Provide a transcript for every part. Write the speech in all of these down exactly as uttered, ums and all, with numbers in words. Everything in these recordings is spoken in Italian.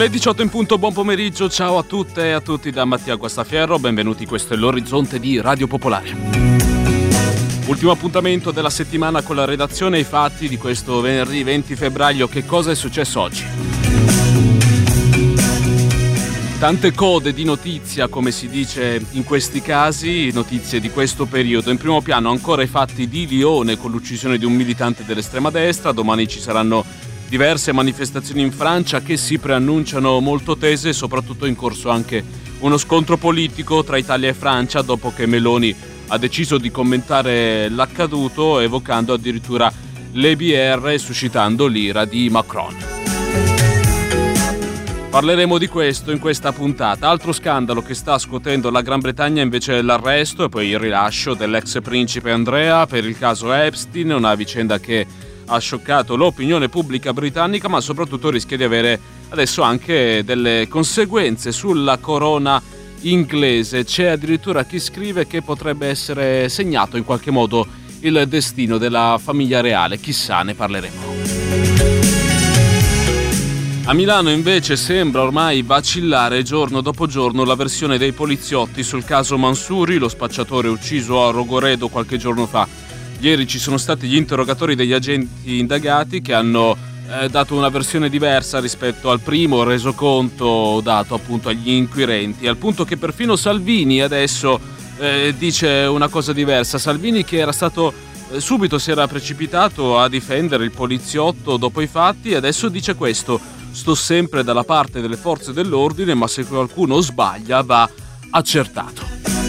Le diciotto in punto, buon pomeriggio, ciao a tutte e a tutti da Mattia Guastafierro, benvenuti, questo è l'Orizzonte di Radio Popolare. Ultimo appuntamento della settimana con la redazione e i fatti di questo venerdì venti febbraio. Che cosa è successo oggi? Tante code di notizia, come si dice in questi casi, notizie di questo periodo. In primo piano ancora i fatti di Lione con l'uccisione di un militante dell'estrema destra. Domani ci saranno diverse manifestazioni in Francia che si preannunciano molto tese e soprattutto in corso anche uno scontro politico tra Italia e Francia dopo che Meloni ha deciso di commentare l'accaduto evocando addirittura le B R e suscitando l'ira di Macron. Parleremo di questo in questa puntata. Altro scandalo che sta scuotendo la Gran Bretagna invece è l'arresto e poi il rilascio dell'ex principe Andrea per il caso Epstein, una vicenda che ha scioccato l'opinione pubblica britannica, ma soprattutto rischia di avere adesso anche delle conseguenze sulla corona inglese. C'è addirittura chi scrive che potrebbe essere segnato in qualche modo il destino della famiglia reale. Chissà, ne parleremo. A Milano invece sembra ormai vacillare giorno dopo giorno la versione dei poliziotti sul caso Mansouri, lo spacciatore ucciso a Rogoredo qualche giorno fa. Ieri ci sono stati gli interrogatori degli agenti indagati che hanno eh, dato una versione diversa rispetto al primo resoconto dato appunto agli inquirenti, al punto che perfino Salvini adesso eh, dice una cosa diversa. Salvini, che era stato eh, subito si era precipitato a difendere il poliziotto dopo i fatti, e adesso dice questo: sto sempre dalla parte delle forze dell'ordine, ma se qualcuno sbaglia va accertato.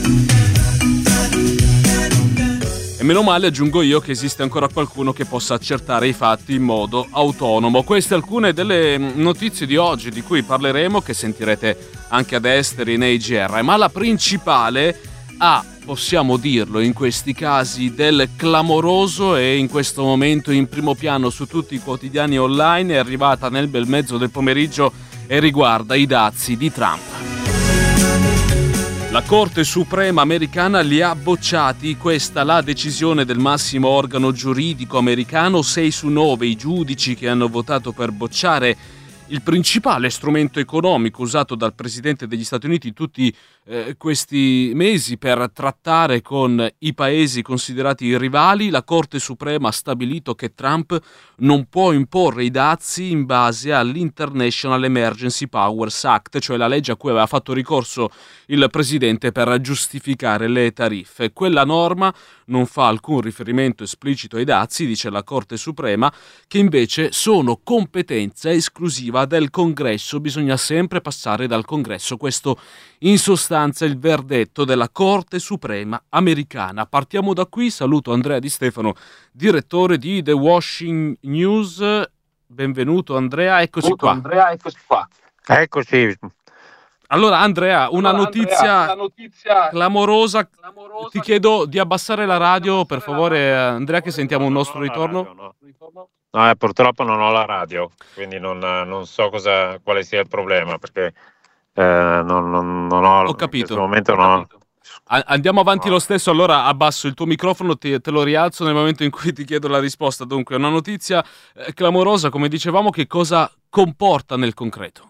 E meno male, aggiungo io, che esiste ancora qualcuno che possa accertare i fatti in modo autonomo. Queste alcune delle notizie di oggi di cui parleremo, che sentirete anche ad esteri nei G R, ma la principale ha, possiamo dirlo in questi casi, del clamoroso e in questo momento in primo piano su tutti i quotidiani online, è arrivata nel bel mezzo del pomeriggio e riguarda i dazi di Trump. La Corte Suprema americana li ha bocciati, questa la decisione del massimo organo giuridico americano. Sei su nove i giudici che hanno votato per bocciare il principale strumento economico usato dal Presidente degli Stati Uniti tutti eh, questi mesi per trattare con i paesi considerati rivali. La Corte Suprema ha stabilito che Trump non può imporre i dazi in base all'International Emergency Powers Act, cioè la legge a cui aveva fatto ricorso il Presidente per giustificare le tariffe. Quella norma non fa alcun riferimento esplicito ai dazi, dice la Corte Suprema, che invece sono competenza esclusiva del Congresso, bisogna sempre passare dal Congresso. Questo in sostanza è il verdetto della Corte Suprema americana. Partiamo da qui, saluto Andrea Di Stefano, direttore di The Washington News. Benvenuto Andrea, eccoci Benvenuto, qua. Andrea, eccoci qua. Eccoci. Allora Andrea, una, allora, notizia, Andrea, una notizia clamorosa. clamorosa. Ti chiedo di abbassare la radio, per favore, Andrea, che sentiamo un nostro ritorno. Radio, no? No, eh, purtroppo non ho la radio, quindi non, non so cosa, quale sia il problema, perché eh, non, non, non ho, ho capito. in questo momento non ho. Andiamo avanti lo stesso, allora abbasso il tuo microfono, te, te lo rialzo nel momento in cui ti chiedo la risposta. Dunque, una notizia eh, clamorosa, come dicevamo, che cosa comporta nel concreto?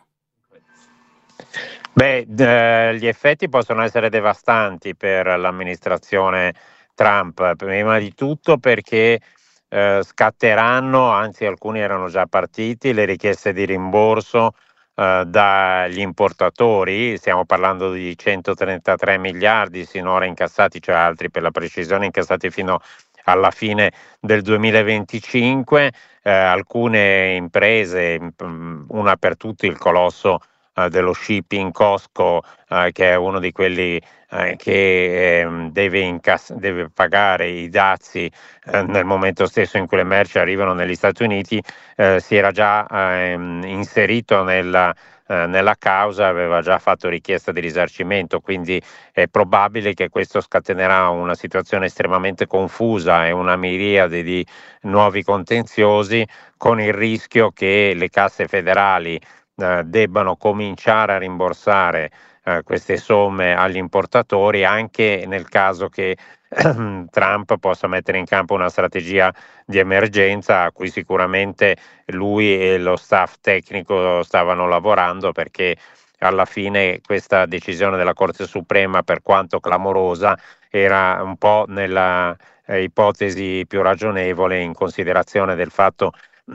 Beh, eh, gli effetti possono essere devastanti per l'amministrazione Trump, prima di tutto perché eh, scatteranno, anzi alcuni erano già partiti, le richieste di rimborso eh, dagli importatori. Stiamo parlando di centotrentatré miliardi sinora incassati, cioè altri per la precisione incassati fino alla fine del duemilaventicinque. Eh, alcune imprese, una per tutti il colosso Uh, dello shipping Costco, uh, che è uno di quelli uh, che eh, deve, incass- deve pagare i dazi uh, nel momento stesso in cui le merci arrivano negli Stati Uniti, uh, si era già uh, inserito nella, uh, nella causa, aveva già fatto richiesta di risarcimento, quindi è probabile che questo scatenerà una situazione estremamente confusa e una miriade di nuovi contenziosi, con il rischio che le casse federali Uh, debbano cominciare a rimborsare uh, queste somme agli importatori, anche nel caso che Trump possa mettere in campo una strategia di emergenza a cui sicuramente lui e lo staff tecnico stavano lavorando, perché alla fine questa decisione della Corte Suprema, per quanto clamorosa, era un po' nella eh, ipotesi più ragionevole, in considerazione del fatto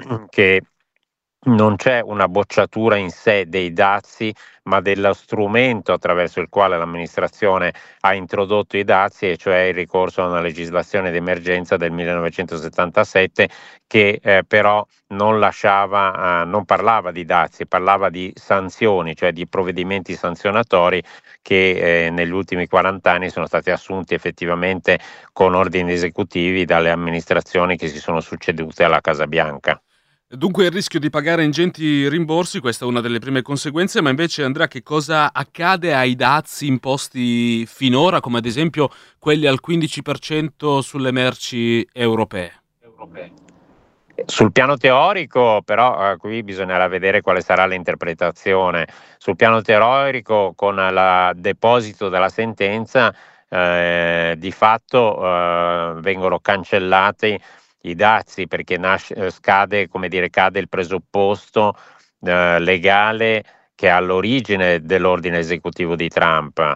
che non c'è una bocciatura in sé dei dazi, ma dello strumento attraverso il quale l'amministrazione ha introdotto i dazi, e cioè il ricorso a una legislazione d'emergenza del millenovecentosettantasette, che eh, però non lasciava, eh, non parlava di dazi, parlava di sanzioni, cioè di provvedimenti sanzionatori che eh, negli ultimi quaranta anni sono stati assunti effettivamente con ordini esecutivi dalle amministrazioni che si sono succedute alla Casa Bianca. Dunque il rischio di pagare ingenti rimborsi, questa è una delle prime conseguenze, ma invece Andrea, che cosa accade ai dazi imposti finora, come ad esempio quelli al quindici per cento sulle merci europee? Europee. Sul piano teorico, però, eh, qui bisognerà vedere quale sarà l'interpretazione. Sul piano teorico, con il deposito della sentenza, eh, di fatto eh, vengono cancellati i dazi, perché nasce, scade, come dire, cade il presupposto eh, legale che è all'origine dell'ordine esecutivo di Trump.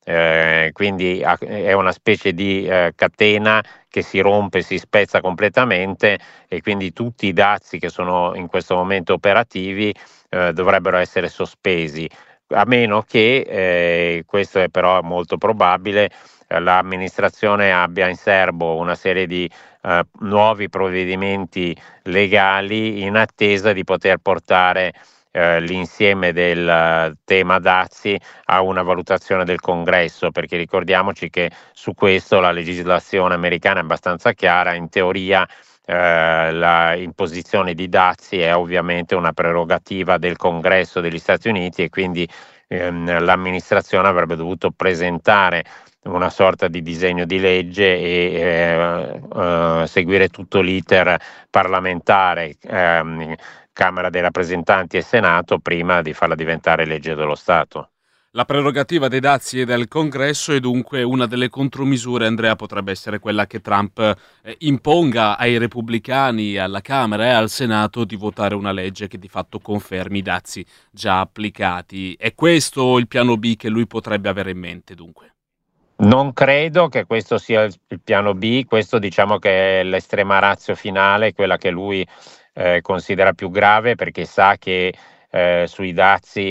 Eh, quindi è una specie di eh, catena che si rompe, si spezza completamente, e quindi tutti i dazi che sono in questo momento operativi eh, dovrebbero essere sospesi, a meno che, eh, questo è però molto probabile, eh, l'amministrazione abbia in serbo una serie di eh, nuovi provvedimenti legali in attesa di poter portare eh, l'insieme del uh, tema dazi a una valutazione del Congresso, perché ricordiamoci che su questo la legislazione americana è abbastanza chiara. In teoria eh, la imposizione di dazi è ovviamente una prerogativa del Congresso degli Stati Uniti, e quindi ehm, l'amministrazione avrebbe dovuto presentare una sorta di disegno di legge e eh, eh, seguire tutto l'iter parlamentare, ehm, Camera dei rappresentanti e Senato, prima di farla diventare legge dello Stato. La prerogativa dei dazi è del Congresso, e dunque una delle contromisure, Andrea, potrebbe essere quella che Trump eh, imponga ai repubblicani, alla Camera e al Senato, di votare una legge che di fatto confermi i dazi già applicati. È questo il piano B che lui potrebbe avere in mente, dunque? Non credo che questo sia il, il piano B, questo diciamo che è l'estrema ratio finale, quella che lui eh, considera più grave, perché sa che eh, sui dazi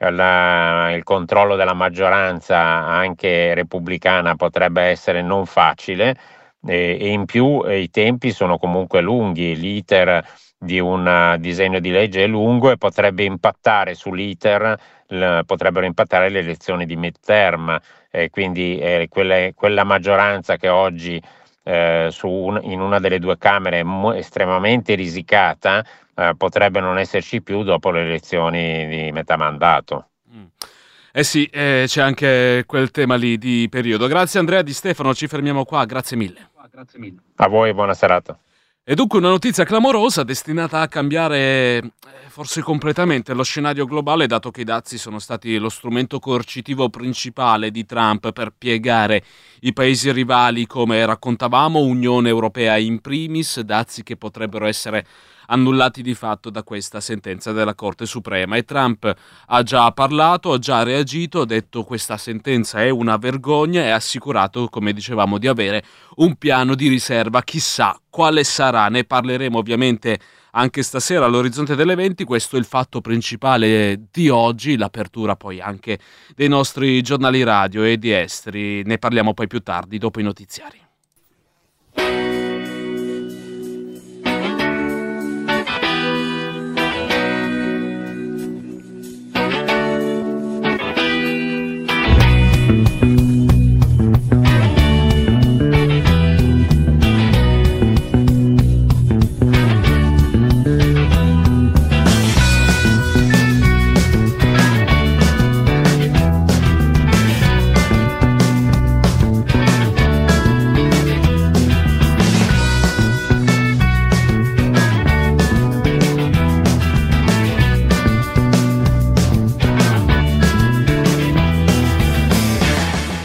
La, il controllo della maggioranza anche repubblicana potrebbe essere non facile, e, e in più eh, i tempi sono comunque lunghi, l'iter di un uh, disegno di legge è lungo e potrebbe impattare sull'iter, l, potrebbero impattare le elezioni di midterm, e quindi eh, quelle, quella maggioranza che oggi eh, su un, in una delle due Camere è mo- estremamente risicata, Eh, potrebbe non esserci più dopo le elezioni di metà mandato. Mm. Eh sì, eh, c'è anche quel tema lì di periodo. Grazie Andrea Di Stefano, ci fermiamo qua, grazie mille. Grazie mille. A voi, buona serata. E dunque una notizia clamorosa destinata a cambiare eh, forse completamente lo scenario globale, dato che i dazi sono stati lo strumento coercitivo principale di Trump per piegare i paesi rivali, come raccontavamo, Unione Europea in primis, dazi che potrebbero essere annullati di fatto da questa sentenza della Corte Suprema. E Trump ha già parlato, ha già reagito, ha detto questa sentenza è una vergogna, e ha assicurato, come dicevamo, di avere un piano di riserva. Chissà quale sarà, ne parleremo ovviamente anche stasera all'Orizzonte delle venti. Questo è il fatto principale di oggi, l'apertura poi anche dei nostri giornali radio e di esteri. Ne parliamo poi più tardi, dopo i notiziari.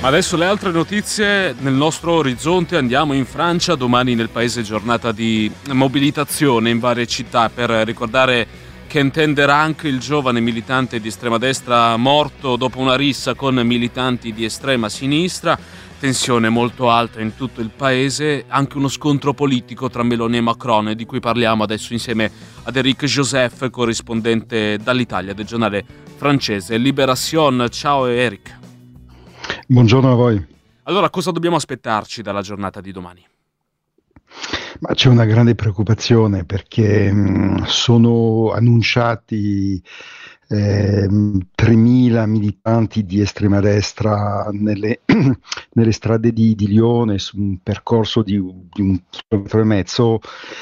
Adesso le altre notizie nel nostro orizzonte. Andiamo in Francia, domani nel paese giornata di mobilitazione in varie città per ricordare Quentin Deranc, il giovane militante di estrema destra morto dopo una rissa con militanti di estrema sinistra. Tensione molto alta in tutto il paese, anche uno scontro politico tra Meloni e Macron, di cui parliamo adesso insieme ad Eric Joseph, corrispondente dall'Italia del giornale francese Libération. Ciao Eric. Buongiorno a voi. Allora, cosa dobbiamo aspettarci dalla giornata di domani? Ma c'è una grande preoccupazione perché mh, sono annunciati eh, tremila militanti di estrema destra nelle, nelle strade di, di Lione su un percorso di, di un chilometro e mezzo.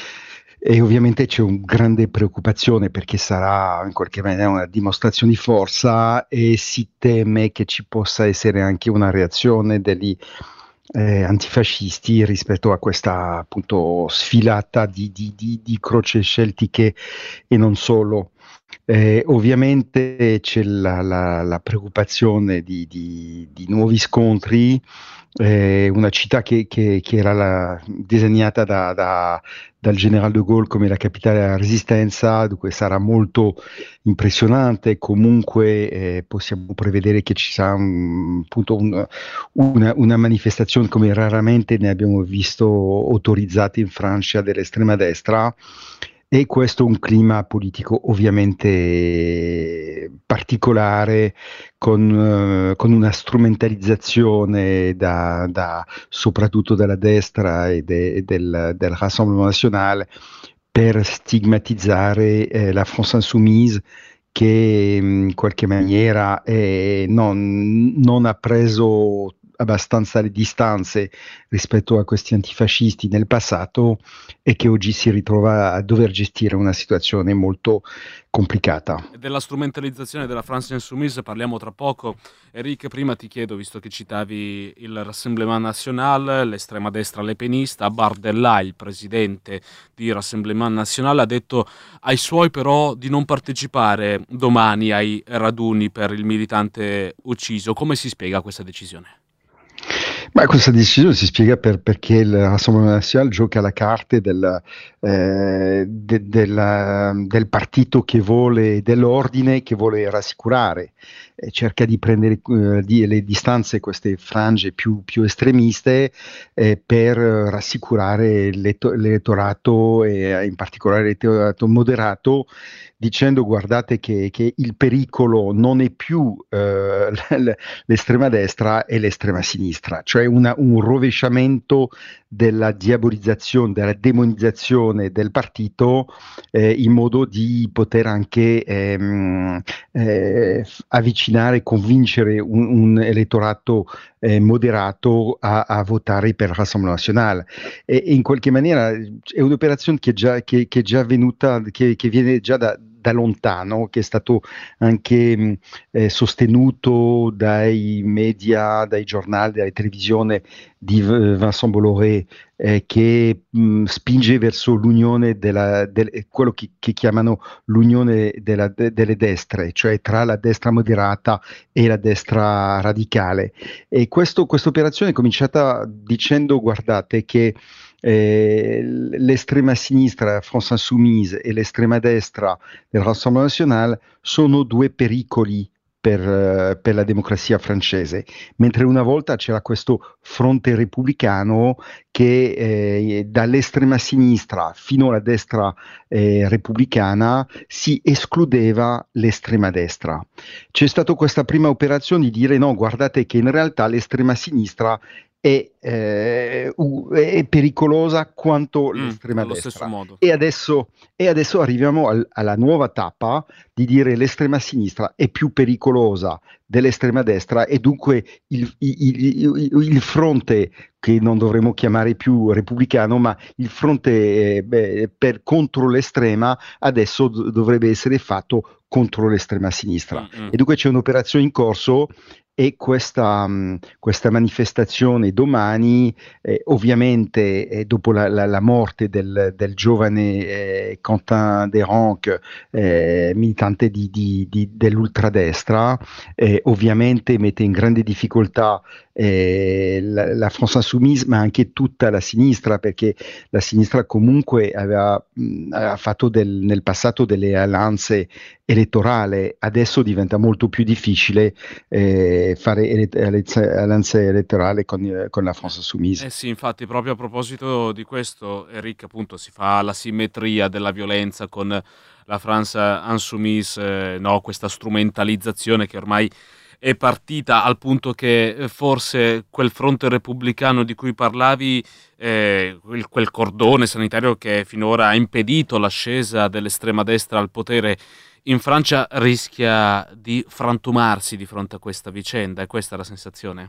E ovviamente c'è una grande preoccupazione perché sarà in qualche maniera una dimostrazione di forza e si teme che ci possa essere anche una reazione degli eh, antifascisti rispetto a questa appunto sfilata di, di, di, di croci celtiche e non solo. Eh, ovviamente c'è la, la, la preoccupazione di, di, di nuovi scontri. Eh, una città che, che, che era la, disegnata da, da, dal generale de Gaulle come la capitale della resistenza, dunque sarà molto impressionante. Comunque eh, possiamo prevedere che ci sarà un, appunto un, una, una manifestazione come raramente ne abbiamo visto autorizzate in Francia dell'estrema destra. E questo è un clima politico ovviamente particolare, con, uh, con una strumentalizzazione da, da, soprattutto dalla destra e de, del, del Rassemblement National per stigmatizzare eh, la France Insoumise, che in qualche maniera eh, non, non ha preso abbastanza le distanze rispetto a questi antifascisti nel passato e che oggi si ritrova a dover gestire una situazione molto complicata. Della strumentalizzazione della France Insoumise parliamo tra poco. Eric, prima ti chiedo, visto che citavi il Rassemblement National, l'estrema destra lepenista, Bardella, il presidente di Rassemblement National, ha detto ai suoi però di non partecipare domani ai raduni per il militante ucciso. Come si spiega questa decisione? Ma questa decisione si spiega per, perché il Rassemblement National gioca la carte del, eh, de, del, del partito che vuole, dell'ordine che vuole rassicurare, eh, cerca di prendere eh, di, le distanze, queste frange più, più estremiste, eh, per rassicurare l'elettorato e in particolare l'elettorato moderato, dicendo guardate che, che il pericolo non è più eh, l'estrema destra e l'estrema sinistra, cioè una, un rovesciamento della diabolizzazione, della demonizzazione del partito, eh, in modo di poter anche ehm, eh, avvicinare, convincere un, un elettorato eh, moderato a, a votare per il Rassemblement National. E, e in qualche maniera è un'operazione che è già, che, che è già venuta, che, che viene già da da lontano, che è stato anche eh, sostenuto dai media, dai giornali, dalle televisioni di Vincent Bolloré, eh, che mh, spinge verso l'unione della, del, quello che, che chiamano l'unione della, de, delle destre, cioè tra la destra moderata e la destra radicale. E questa operazione è cominciata dicendo guardate che Eh, l'estrema sinistra France Insoumise e l'estrema destra del Rassemblement National sono due pericoli per, uh, per la democrazia francese, mentre una volta c'era questo fronte repubblicano che eh, dall'estrema sinistra fino alla destra eh, repubblicana si escludeva l'estrema destra. C'è stata questa prima operazione di dire no, guardate che in realtà l'estrema sinistra È, eh, è pericolosa quanto mm, l'estrema destra. E adesso, e adesso arriviamo al, alla nuova tappa di dire l'estrema sinistra è più pericolosa dell'estrema destra e dunque il, il, il, il fronte, che non dovremmo chiamare più repubblicano, ma il fronte eh, beh, per, contro l'estrema adesso d- dovrebbe essere fatto contro l'estrema sinistra. Mm-hmm. E dunque c'è un'operazione in corso e questa, mh, questa manifestazione domani, eh, ovviamente eh, dopo la, la- la morte del, del giovane eh, Quentin Deronck, eh, militante di- di- di- dell'ultradestra, eh, ovviamente mette in grande difficoltà eh, la, la France Insoumise, ma anche tutta la sinistra, perché la sinistra comunque aveva, mh, aveva fatto del- nel passato delle alleanze elettorali, adesso diventa molto più difficile eh, fare ele- ele- alleanze elettorali con, eh, con la France Insoumise. Eh sì, infatti, proprio a proposito di questo, Eric, appunto, si fa la simmetria della violenza con la France Insoumise, eh, no, questa strumentalizzazione che ormai è partita al punto che eh, forse quel fronte repubblicano di cui parlavi, eh, quel, quel cordone sanitario che finora ha impedito l'ascesa dell'estrema destra al potere in Francia rischia di frantumarsi di fronte a questa vicenda, è questa la sensazione?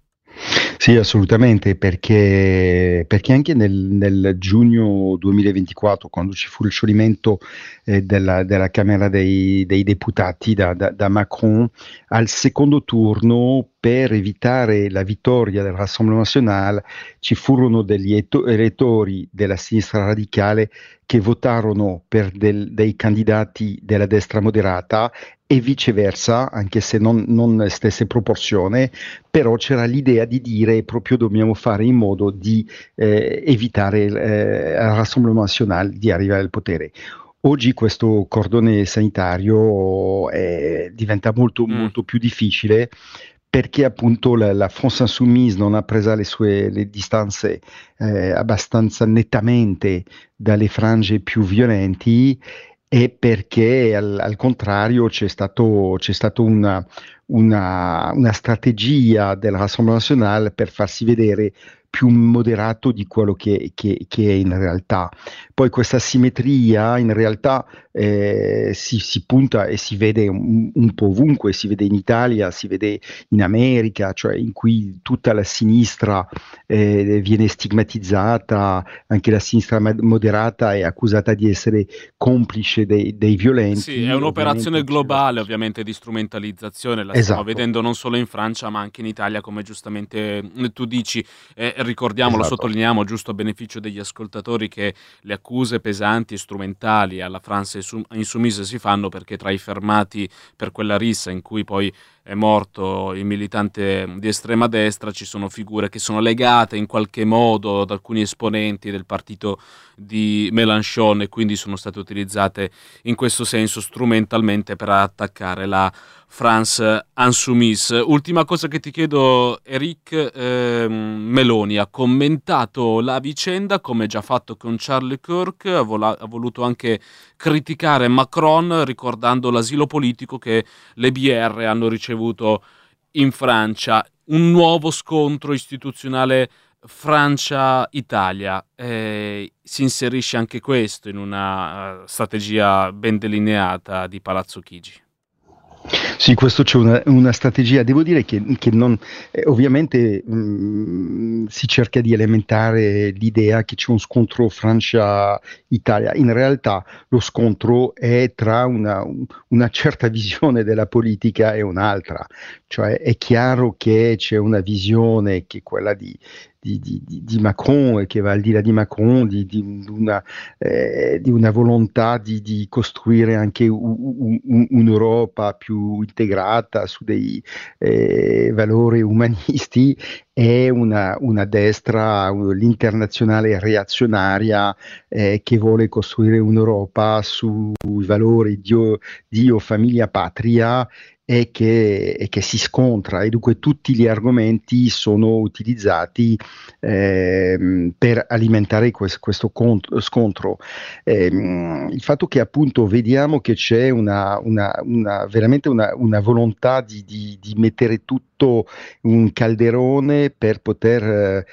Sì, assolutamente, perché, perché anche nel, nel giugno duemilaventiquattro, quando ci fu il scioglimento eh, della, della Camera dei, dei Deputati da, da- da Macron, al secondo turno, per evitare la vittoria del Rassemblement National, ci furono degli eto- elettori della sinistra radicale che votarono per del- dei candidati della destra moderata e viceversa, anche se non, non stesse proporzione, però c'era l'idea di dire proprio dobbiamo fare in modo di eh, evitare eh, al Rassemblement National di arrivare al potere. Oggi questo cordone sanitario eh, diventa molto, Mm. molto più difficile perché appunto la, la France Insoumise non ha preso le sue le distanze eh, abbastanza nettamente dalle frange più violenti e perché al, al contrario c'è stato, c'è stato una, una, una strategia del Rassemblement National per farsi vedere più moderato di quello che, che- che è in realtà. Poi questa simmetria in realtà eh, si, si punta e si vede un, un po' ovunque, si vede in Italia, si vede in America, cioè in cui tutta la sinistra eh, viene stigmatizzata, anche la sinistra ma- moderata è accusata di essere complice dei, dei Sì, è violenti, un'operazione ovviamente c'è lo globale, stesso. ovviamente, di strumentalizzazione, la stiamo Esatto, vedendo non solo in Francia, ma anche in Italia, come giustamente eh, tu dici. Eh, ricordiamolo, esatto. sottolineiamo, giusto a beneficio degli ascoltatori, che le accuse pesanti e strumentali alla France Insoumise si fanno perché tra i fermati per quella rissa in cui poi è morto il militante di estrema destra ci sono figure che sono legate in qualche modo ad alcuni esponenti del partito di Mélenchon e quindi sono state utilizzate in questo senso strumentalmente per attaccare la France Insoumise. Ultima cosa che ti chiedo, Eric, ehm, Meloni ha commentato la vicenda come già fatto con Charlie Kirk, ha, vola- ha voluto anche criticare Macron ricordando l'asilo politico che le B R hanno ricevuto in Francia. Un nuovo scontro istituzionale Francia-Italia. Eh, si inserisce anche questo in una eh, strategia ben delineata di Palazzo Chigi. Sì, questo c'è una, una strategia. Devo dire che, che non, eh, ovviamente mh, si cerca di alimentare l'idea che c'è un scontro Francia-Italia. In realtà lo scontro è tra una, un- una certa visione della politica e un'altra. Cioè è chiaro che c'è una visione che è quella di, di- di- di- di Macron e che va al di là di Macron, di, di una, eh, di una volontà di, di costruire anche u- u- u- un'Europa più integrata su dei eh, valori umanisti e una, una destra, un- l'internazionale reazionaria eh, che vuole costruire un'Europa sui valori Dio, Dio, famiglia, patria e che, e che si scontra e dunque tutti gli argomenti sono utilizzati ehm, per alimentare quest- questo cont- scontro. Ehm, il fatto che appunto vediamo che c'è una, una- una- veramente una, una volontà di, di- di mettere tutto in un calderone per poter eh,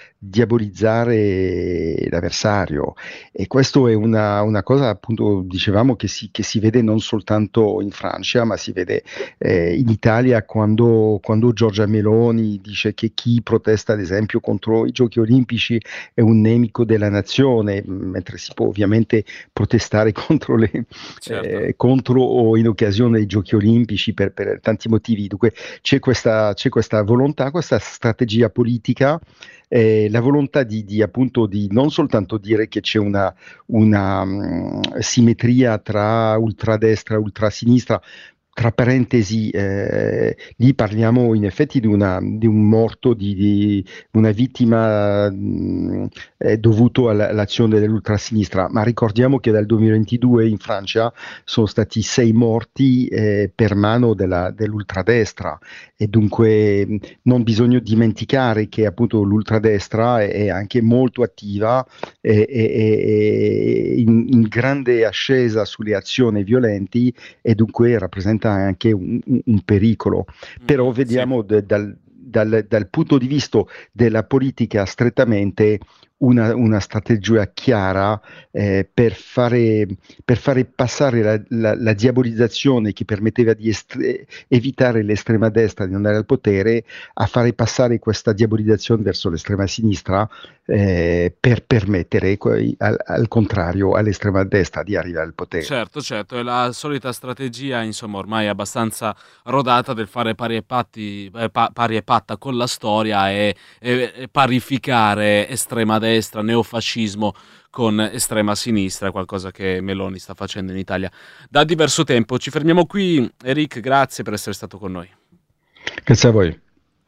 diabolizzare l'avversario e questo è una, una cosa appunto dicevamo che si, che si vede non soltanto in Francia ma si vede eh, in Italia quando, quando Giorgia Meloni dice che chi protesta ad esempio contro i giochi olimpici è un nemico della nazione, mentre si può ovviamente protestare contro, le, Certo. eh, contro o in occasione dei giochi olimpici per, per tanti motivi. Dunque c'è questa, c'è questa volontà, questa strategia politica, eh, la volontà di, di, appunto di non soltanto dire che c'è una, una um, simmetria tra ultradestra e ultrasinistra. Tra parentesi, eh, lì parliamo in effetti di, una, di un morto, di, di una vittima mh, eh, dovuto alla, all'azione dell'ultrasinistra, ma ricordiamo che dal duemilaventidue in Francia sono stati sei morti eh, per mano della, dell'ultradestra, e dunque mh, non bisogna dimenticare che appunto l'ultradestra è, è anche molto attiva e, e, e in, in grande ascesa sulle azioni violenti, e dunque rappresenta anche un, un, un pericolo. Però vediamo sì. de, dal, dal, dal punto di vista della politica strettamente una, una strategia chiara eh, per, fare, per fare passare la, la, la diabolizzazione che permetteva di estre- evitare l'estrema destra di andare al potere, a fare passare questa diabolizzazione verso l'estrema sinistra eh, per permettere al, al contrario all'estrema destra di arrivare al potere. Certo, certo, è la solita strategia, insomma, ormai abbastanza rodata del fare pari e, patti, eh, pa- pari e patta con la storia e, e, e parificare estrema destra, neofascismo con estrema sinistra, qualcosa che Meloni sta facendo in Italia da diverso tempo. Ci fermiamo qui. Eric, grazie per essere stato con noi. Grazie a voi.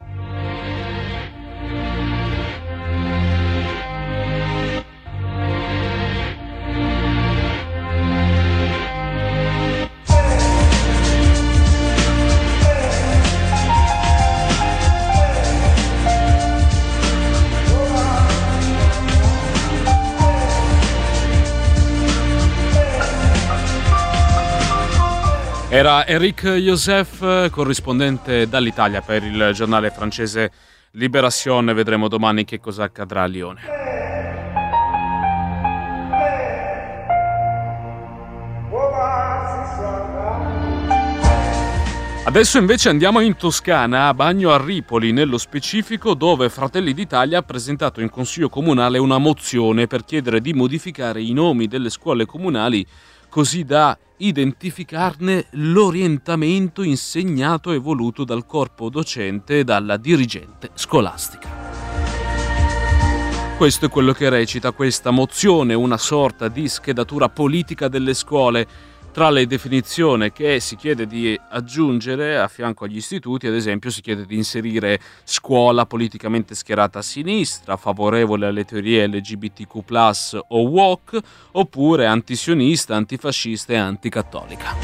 Era Eric Joseph, corrispondente dall'Italia per il giornale francese Libération. Vedremo domani che cosa accadrà a Lione. Adesso invece andiamo in Toscana, a Bagno a Ripoli, nello specifico, dove Fratelli d'Italia ha presentato in Consiglio Comunale una mozione per chiedere di modificare i nomi delle scuole comunali così da identificarne l'orientamento insegnato e voluto dal corpo docente e dalla dirigente scolastica. Questo è quello che recita questa mozione, una sorta di schedatura politica delle scuole. Tra le definizioni che si chiede di aggiungere a fianco agli istituti, ad esempio, si chiede di inserire scuola politicamente schierata a sinistra, favorevole alle teorie L G B T Q plus o woke, oppure antisionista, antifascista e anticattolica.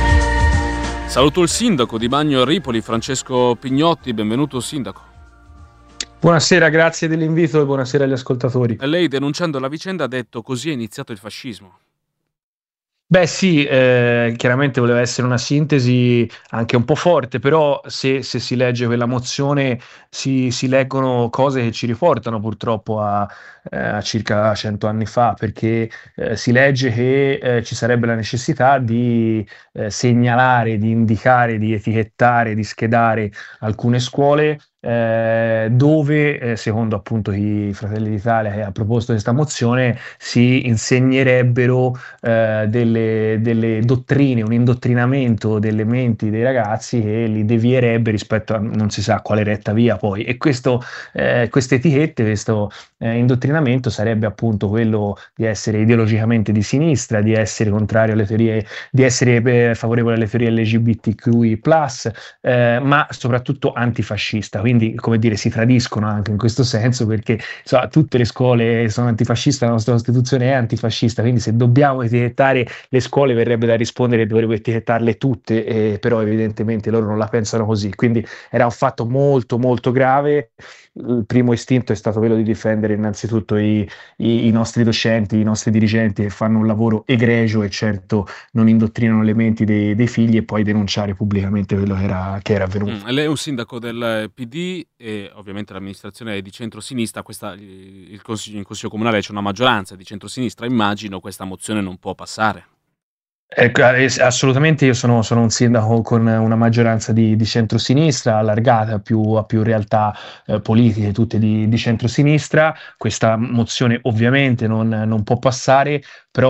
Saluto il sindaco di Bagno a Ripoli, Francesco Pignotti. Benvenuto, sindaco. Buonasera, grazie dell'invito e buonasera agli ascoltatori. Lei, denunciando la vicenda, ha detto: così è iniziato il fascismo. Beh sì, eh, chiaramente voleva essere una sintesi anche un po' forte, però se, se si legge quella mozione si, si leggono cose che ci riportano purtroppo a, eh, a circa cento anni fa, perché eh, si legge che eh, ci sarebbe la necessità di eh, segnalare, di indicare, di etichettare, di schedare alcune scuole Eh, dove, eh, secondo appunto i Fratelli d'Italia che ha proposto questa mozione, si insegnerebbero eh, delle, delle dottrine, un indottrinamento delle menti dei ragazzi che li devierebbe rispetto a non si sa quale retta via poi. E questo, eh, queste etichette, questo eh, indottrinamento sarebbe appunto quello di essere ideologicamente di sinistra, di essere contrario alle teorie, di essere eh, favorevole alle teorie L G B T Q I plus, eh, ma soprattutto antifascista. Quindi, come dire, si tradiscono anche in questo senso, perché so, tutte le scuole sono antifasciste, la nostra Costituzione è antifascista, quindi se dobbiamo etichettare le scuole verrebbe da rispondere che dovremmo etichettarle tutte, eh, però evidentemente loro non la pensano così, quindi era un fatto molto molto grave. Il primo istinto è stato quello di difendere innanzitutto i, i, i nostri docenti, i nostri dirigenti che fanno un lavoro egregio e certo non indottrinano le menti dei, dei figli, e poi denunciare pubblicamente quello che era, che era avvenuto. Mm, lei è un sindaco del P D e ovviamente l'amministrazione è di centrosinistra. Questa, il consiglio, in consiglio comunale c'è una maggioranza di centrosinistra, immagino questa mozione non può passare. Ecco, assolutamente, io sono, sono un sindaco con una maggioranza di, di centrosinistra allargata a più, a più realtà eh, politiche, tutte di, di centrosinistra. Questa mozione ovviamente non, non può passare, però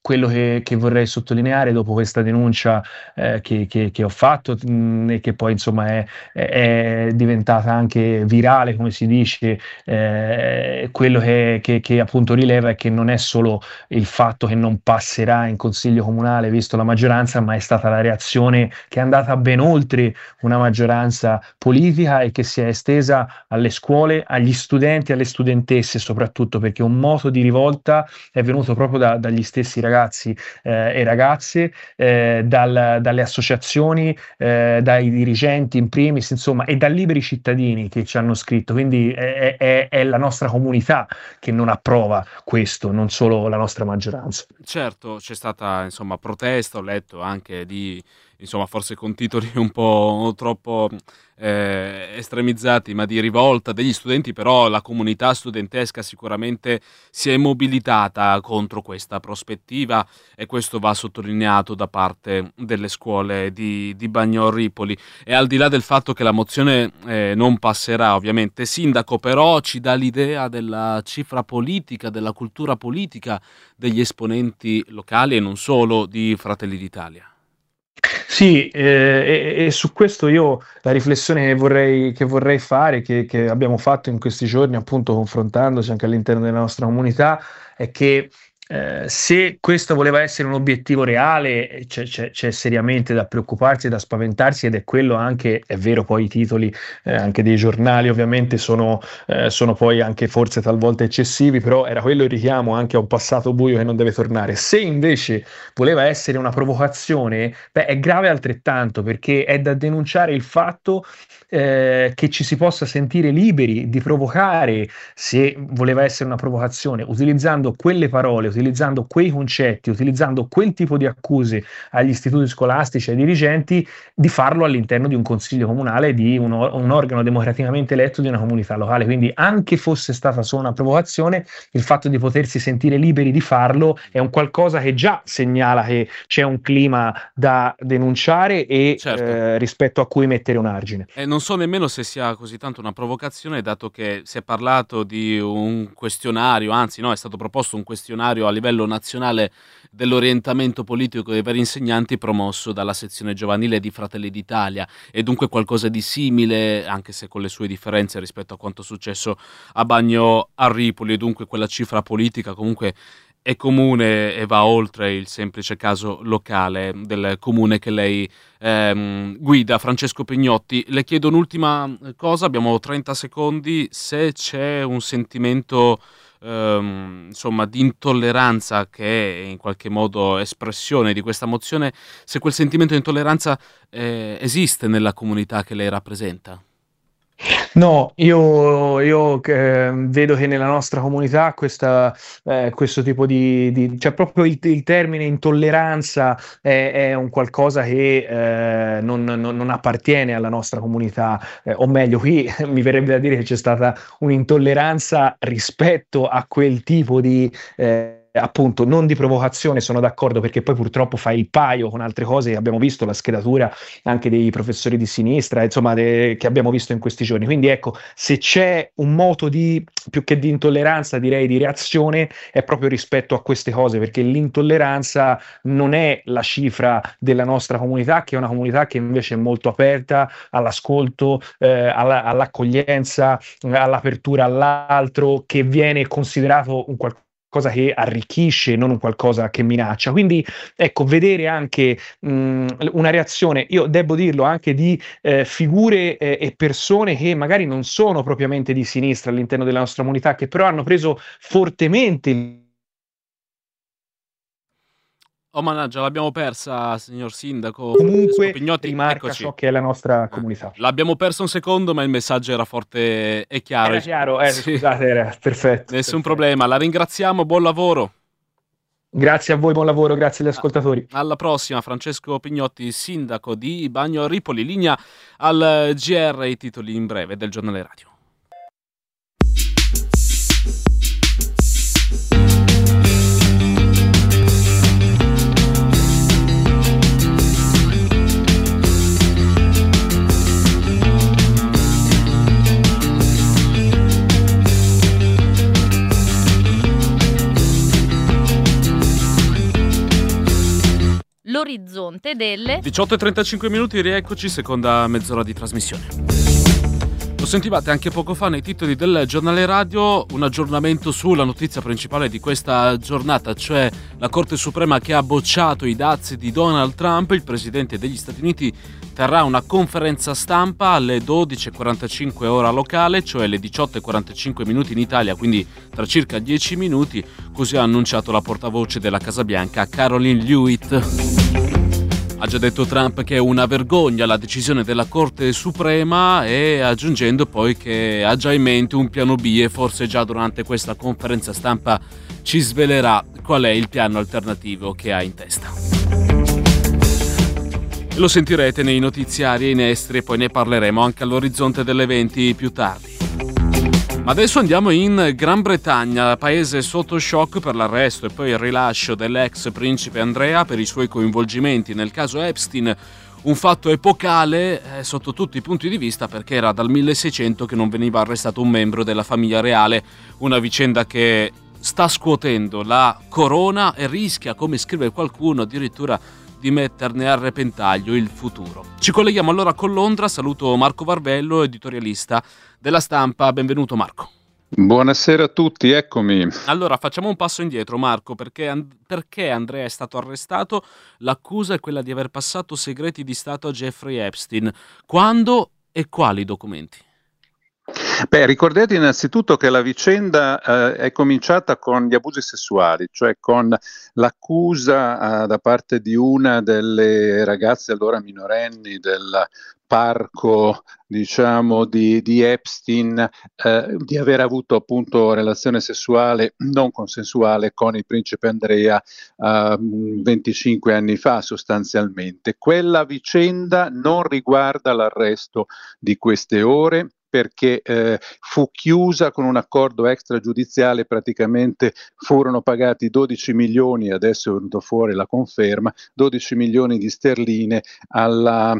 quello che, che vorrei sottolineare dopo questa denuncia eh, che, che, che ho fatto mh, e che poi insomma è, è diventata anche virale, come si dice, eh, quello che, che, che appunto rileva è che non è solo il fatto che non passerà in consiglio comunale visto la maggioranza, ma è stata la reazione che è andata ben oltre una maggioranza politica e che si è estesa alle scuole, agli studenti, alle studentesse soprattutto, perché un moto di rivolta è venuto proprio da, dagli stessi ragazzi eh, e ragazze, eh, dal, dalle associazioni, eh, dai dirigenti in primis, insomma, e da liberi cittadini che ci hanno scritto. Quindi è, è, è la nostra comunità che non approva questo, non solo la nostra maggioranza. Certo, c'è stata insomma protesta, ho letto anche di insomma forse con titoli un po' troppo eh, estremizzati, ma di rivolta degli studenti, però la comunità studentesca sicuramente si è mobilitata contro questa prospettiva e questo va sottolineato da parte delle scuole di, di Bagnoli-Ripoli. E al di là del fatto che la mozione eh, non passerà, ovviamente, Sindaco, però ci dà l'idea della cifra politica, della cultura politica degli esponenti locali e non solo di Fratelli d'Italia. Sì, eh, e, e su questo io la riflessione che vorrei, che vorrei fare, che, che abbiamo fatto in questi giorni, appunto confrontandoci anche all'interno della nostra comunità, è che eh, se questo voleva essere un obiettivo reale, c'è, c'è, c'è seriamente da preoccuparsi e da spaventarsi, ed è quello anche, è vero, poi i titoli eh, anche dei giornali ovviamente sono, eh, sono poi anche forse talvolta eccessivi, però era quello il richiamo anche a un passato buio che non deve tornare. Se invece voleva essere una provocazione, beh, è grave altrettanto, perché è da denunciare il fatto eh, che ci si possa sentire liberi di provocare, se voleva essere una provocazione, utilizzando quelle parole, utilizzando quei concetti, utilizzando quel tipo di accuse agli istituti scolastici, ai dirigenti, di farlo all'interno di un consiglio comunale, di un, un organo democraticamente eletto di una comunità locale. Quindi, anche fosse stata solo una provocazione, il fatto di potersi sentire liberi di farlo è un qualcosa che già segnala che c'è un clima da denunciare e certo. eh, rispetto a cui mettere un argine. E non so nemmeno se sia così tanto una provocazione, dato che si è parlato di un questionario, anzi no, è stato proposto un questionario a livello nazionale dell'orientamento politico dei vari insegnanti promosso dalla sezione giovanile di Fratelli d'Italia, e dunque qualcosa di simile, anche se con le sue differenze rispetto a quanto successo a Bagnoli-Ripoli, e dunque quella cifra politica comunque è comune e va oltre il semplice caso locale del comune che lei ehm, guida. Francesco Pignotti, le chiedo un'ultima cosa, abbiamo trenta secondi, se c'è un sentimento ehm, insomma di intolleranza che è in qualche modo espressione di questa mozione, se quel sentimento di intolleranza eh, esiste nella comunità che lei rappresenta. No, io, io eh, vedo che nella nostra comunità questa, eh, questo tipo di, di cioè proprio il, il termine intolleranza è, è un qualcosa che eh, non, non, non appartiene alla nostra comunità, eh, o meglio, qui mi verrebbe da dire che c'è stata un'intolleranza rispetto a quel tipo di eh, appunto, non di provocazione, sono d'accordo, perché poi purtroppo fa il paio con altre cose. Abbiamo visto la schedatura anche dei professori di sinistra, insomma, de, che abbiamo visto in questi giorni. Quindi ecco, se c'è un moto di, più che di intolleranza, direi di reazione, è proprio rispetto a queste cose, perché l'intolleranza non è la cifra della nostra comunità, che è una comunità che invece è molto aperta all'ascolto, eh, alla, all'accoglienza, all'apertura all'altro, che viene considerato un qualcosa cosa che arricchisce, non un qualcosa che minaccia. Quindi ecco, vedere anche mh, una reazione, io devo dirlo, anche di eh, figure eh, e persone che magari non sono propriamente di sinistra all'interno della nostra comunità, che però hanno preso fortemente il Oh mannaggia, l'abbiamo persa, signor Sindaco. comunque Pignotti, rimarca eccoci. ciò che è la nostra Eh, comunità. L'abbiamo perso un secondo, ma il messaggio era forte e chiaro. Era chiaro, eh, Sì. scusate, era perfetto. Nessun perfetto. problema, la ringraziamo, buon lavoro. Grazie a voi, buon lavoro, grazie agli ascoltatori. Alla prossima, Francesco Pignotti, sindaco di Bagnoli-Ripoli. Linea al G R, i titoli in breve del giornale radio. l'orizzonte delle diciotto e trentacinque minuti, rieccoci, seconda mezz'ora di trasmissione. Lo sentivate anche poco fa nei titoli del giornale radio, un aggiornamento sulla notizia principale di questa giornata, cioè la Corte Suprema che ha bocciato i dazi di Donald Trump. Il presidente degli Stati Uniti terrà una conferenza stampa alle dodici e quarantacinque ora locale, cioè alle diciotto e quarantacinque minuti in Italia, quindi tra circa dieci minuti, così ha annunciato la portavoce della Casa Bianca, Caroline Leavitt. Ha già detto Trump che è una vergogna la decisione della Corte Suprema, e aggiungendo poi che ha già in mente un piano B e forse già durante questa conferenza stampa ci svelerà qual è il piano alternativo che ha in testa. E lo sentirete nei notiziari e in estri, e poi ne parleremo anche all'orizzonte delle venti più tardi. Ma adesso andiamo in Gran Bretagna, paese sotto shock per l'arresto e poi il rilascio dell'ex principe Andrea per i suoi coinvolgimenti nel caso Epstein. Un fatto epocale eh, sotto tutti i punti di vista, perché era dal milleseicento che non veniva arrestato un membro della famiglia reale, una vicenda che sta scuotendo la corona e rischia, come scrive qualcuno, addirittura di metterne a repentaglio il futuro. Ci colleghiamo allora con Londra, saluto Marco Varvello, editorialista della Stampa. Benvenuto Marco. Buonasera a tutti, eccomi. Allora facciamo un passo indietro Marco, perché, perché Andrea è stato arrestato? L'accusa è quella di aver passato segreti di Stato a Jeffrey Epstein. Quando e quali documenti? Beh, ricordate innanzitutto che la vicenda eh, è cominciata con gli abusi sessuali, cioè con l'accusa eh, da parte di una delle ragazze allora minorenni del parco, diciamo, di, di Epstein, eh, di aver avuto appunto relazione sessuale non consensuale con il principe Andrea eh, venticinque anni fa sostanzialmente. Quella vicenda non riguarda l'arresto di queste ore, perché eh, fu chiusa con un accordo extragiudiziale. Praticamente furono pagati dodici milioni, adesso è venuto fuori la conferma, dodici milioni di sterline alla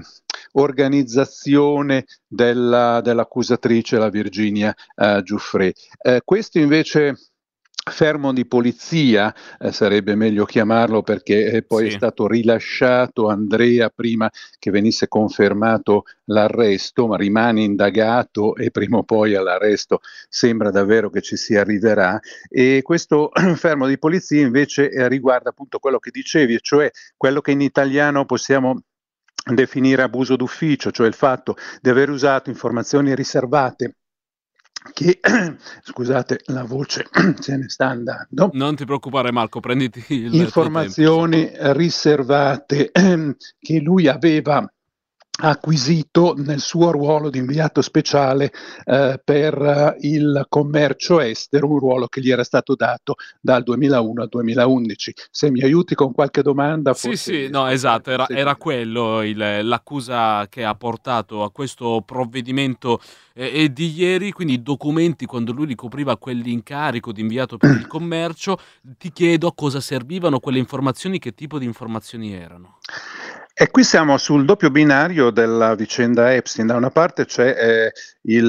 organizzazione della, dell'accusatrice, la Virginia uh, Giuffre. Uh, questo invece fermo di polizia, eh, sarebbe meglio chiamarlo, perché eh, poi sì. È stato rilasciato Andrea prima che venisse confermato l'arresto, ma rimane indagato e prima o poi all'arresto sembra davvero che ci si arriverà. E questo fermo di polizia invece eh, riguarda appunto quello che dicevi, cioè quello che in italiano possiamo definire abuso d'ufficio, cioè il fatto di aver usato informazioni riservate che, scusate, la voce se ne sta andando. Non ti preoccupare Marco, prenditi il informazioni riservate che lui aveva acquisito nel suo ruolo di inviato speciale eh, per uh, il commercio estero, un ruolo che gli era stato dato dal duemilauno al duemilaundici. Se mi aiuti con qualche domanda. Sì, sì, no, esatto, era, era quello il, l'accusa che ha portato a questo provvedimento eh, e di ieri, quindi i documenti quando lui ricopriva quell'incarico di inviato per il commercio. Ti chiedo a cosa servivano quelle informazioni, che tipo di informazioni erano? E qui siamo sul doppio binario della vicenda Epstein. Da una parte c'è eh, il,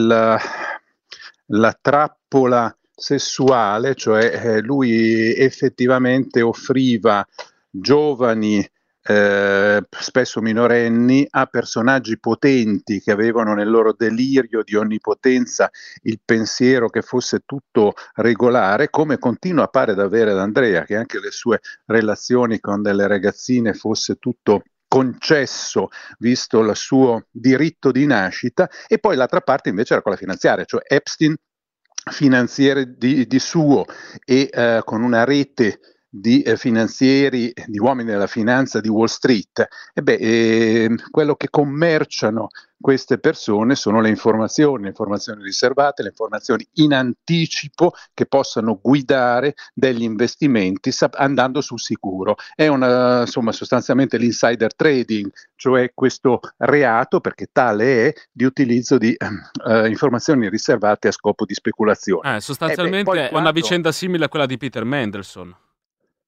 la trappola sessuale, cioè eh, lui effettivamente offriva giovani, eh, spesso minorenni, a personaggi potenti che avevano nel loro delirio di onnipotenza il pensiero che fosse tutto regolare, come continua a pare davvero ad Andrea, che anche le sue relazioni con delle ragazzine fosse tutto concesso visto il suo diritto di nascita. E poi l'altra parte invece era quella finanziaria, cioè Epstein finanziere di, di suo e eh, con una rete di eh, finanzieri, di uomini della finanza di Wall Street. E beh, eh, quello che commerciano queste persone sono le informazioni, le informazioni riservate, le informazioni in anticipo che possano guidare degli investimenti sap- andando sul sicuro. È una, insomma, sostanzialmente l'insider trading, cioè questo reato, perché tale è, di utilizzo di eh, informazioni riservate a scopo di speculazione. Eh, sostanzialmente eh beh, è quando... una vicenda simile a quella di Peter Mandelson.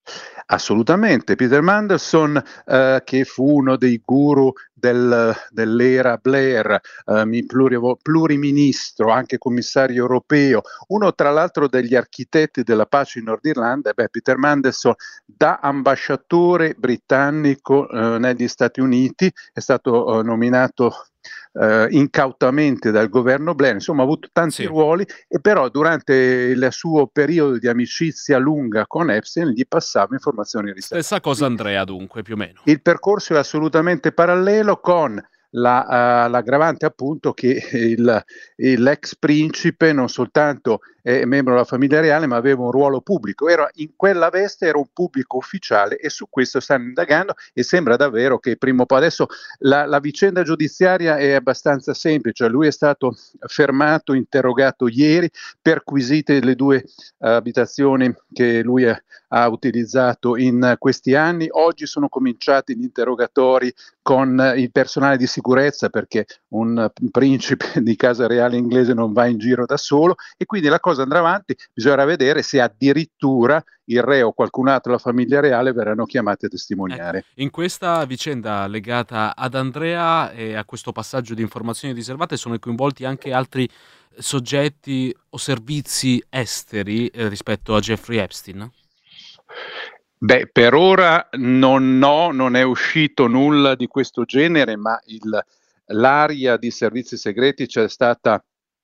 Assolutamente, Peter Mandelson, eh, che fu uno dei guru del, dell'era Blair, eh, pluriministro, anche commissario europeo, uno tra l'altro degli architetti della pace in Nord Irlanda. Beh, Peter Mandelson, da ambasciatore britannico eh, negli Stati Uniti, è stato eh, nominato Uh, incautamente dal governo Blair, insomma ha avuto tanti sì. ruoli, e però durante il suo periodo di amicizia lunga con Epstein gli passava informazioni riservate. Stessa cosa Andrea, dunque, più o meno. Il percorso è assolutamente parallelo, con la, uh, l'aggravante appunto che il, il, l'ex principe non soltanto è membro della famiglia reale, ma aveva un ruolo pubblico, era in quella veste, era un pubblico ufficiale, e su questo stanno indagando, e sembra davvero che prima o poi, adesso la, la vicenda giudiziaria è abbastanza semplice. Lui è stato fermato, interrogato ieri, perquisite le due uh, abitazioni che lui ha, ha utilizzato in questi anni. Oggi sono cominciati gli interrogatori con il personale di sicurezza, perché un principe di casa reale inglese non va in giro da solo, e quindi la cosa andrà avanti. Bisognerà vedere se addirittura il re o qualcun altro della famiglia reale verranno chiamati a testimoniare. Ecco, in questa vicenda legata ad Andrea e a questo passaggio di informazioni riservate sono coinvolti anche altri soggetti o servizi esteri eh, rispetto a Jeffrey Epstein? Beh, per ora non, no, non è uscito nulla di questo genere, ma il, l'area di servizi segreti c'è stata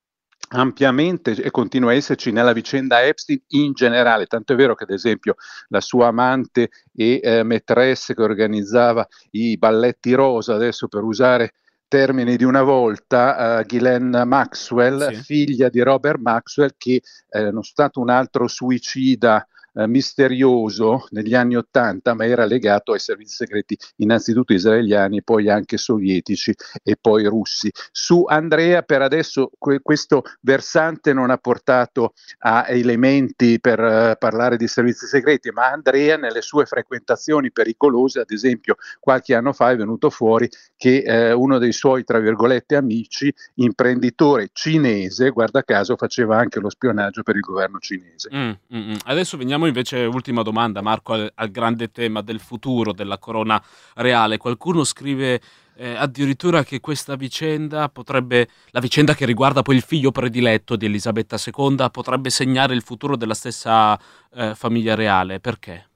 ampiamente e continua a esserci nella vicenda Epstein in generale, tanto è vero che ad esempio la sua amante e eh, maîtresse che organizzava i balletti rosa, adesso per usare termini di una volta, uh, Ghislaine Maxwell, sì. figlia di Robert Maxwell, che eh, non è stato un altro suicida eh, misterioso negli anni Ottanta, ma era legato ai servizi segreti innanzitutto israeliani, poi anche sovietici e poi russi. Su Andrea per adesso que- questo versante non ha portato a elementi per uh, parlare di servizi segreti, ma Andrea nelle sue frequentazioni pericolose, ad esempio qualche anno fa è venuto fuori che eh, uno dei suoi tra virgolette amici, imprenditore cinese, guarda caso faceva anche lo spionaggio per il governo cinese. Mm, mm, mm. Adesso veniamo invece, ultima domanda Marco, al, al grande tema del futuro della corona reale. Qualcuno scrive eh, addirittura che questa vicenda potrebbe, la vicenda che riguarda poi il figlio prediletto di Elisabetta seconda, potrebbe segnare il futuro della stessa eh, famiglia reale. Perché?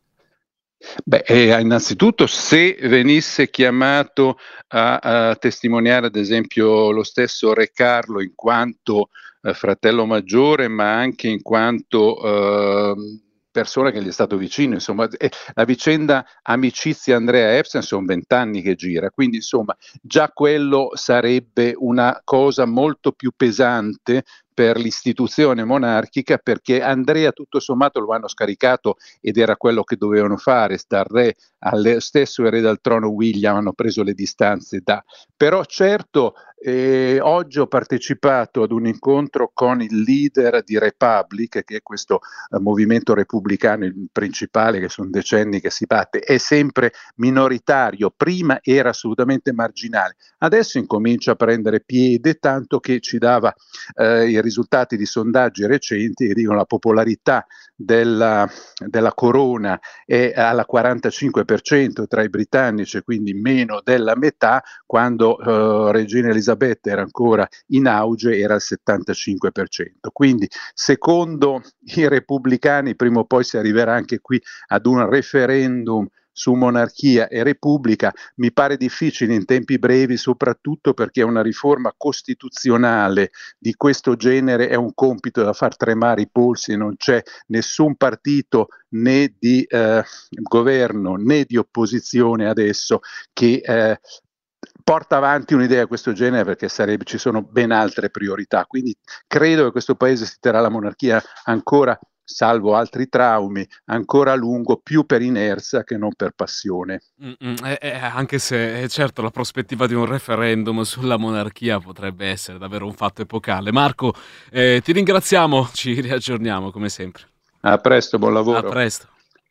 Beh, eh, innanzitutto se venisse chiamato a, a testimoniare ad esempio lo stesso Re Carlo in quanto eh, fratello maggiore, ma anche in quanto eh, persona che gli è stato vicino, insomma, eh, la vicenda amicizia Andrea Epstein sono vent'anni che gira, quindi insomma già quello sarebbe una cosa molto più pesante per l'istituzione monarchica, perché Andrea tutto sommato lo hanno scaricato ed era quello che dovevano fare, dal re al stesso erede al trono William hanno preso le distanze da. Però certo eh, oggi ho partecipato ad un incontro con il leader di Republic, che è questo eh, movimento repubblicano il principale, che sono decenni che si batte, è sempre minoritario, prima era assolutamente marginale, adesso incomincia a prendere piede, tanto che ci dava eh, il risultati di sondaggi recenti che dicono la popolarità della, della corona è alla quarantacinque per cento tra i britannici, quindi meno della metà, quando eh, Regina Elisabetta era ancora in auge era al settantacinque per cento. Quindi secondo i repubblicani prima o poi si arriverà anche qui ad un referendum su monarchia e repubblica. Mi pare difficile in tempi brevi, soprattutto perché una riforma costituzionale di questo genere è un compito da far tremare i polsi, non c'è nessun partito né di eh, governo né di opposizione adesso che eh, porta avanti un'idea di questo genere, perché sarebbe, ci sono ben altre priorità, quindi credo che questo paese si terrà la monarchia ancora, salvo altri traumi, ancora a lungo, più per inerzia che non per passione. Mm-mm, eh, eh, anche se, eh, certo, la prospettiva di un referendum sulla monarchia potrebbe essere davvero un fatto epocale. Marco, eh, ti ringraziamo, ci riaggiorniamo come sempre. A presto, buon lavoro. A presto.